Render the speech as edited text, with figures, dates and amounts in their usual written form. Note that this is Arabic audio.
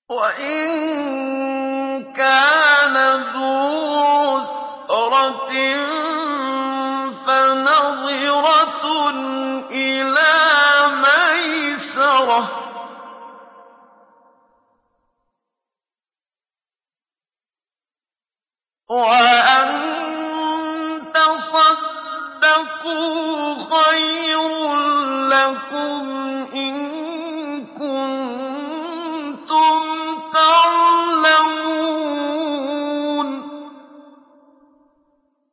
وَإِن كَانَ ذُو عُسْرَةٍ فَنَظِرَةٌ إِلَىٰ مَيْسَرَةٍ ۚ وَأَن تَصَدَّقُوا خَيْرٌ لَّكُمْ إِن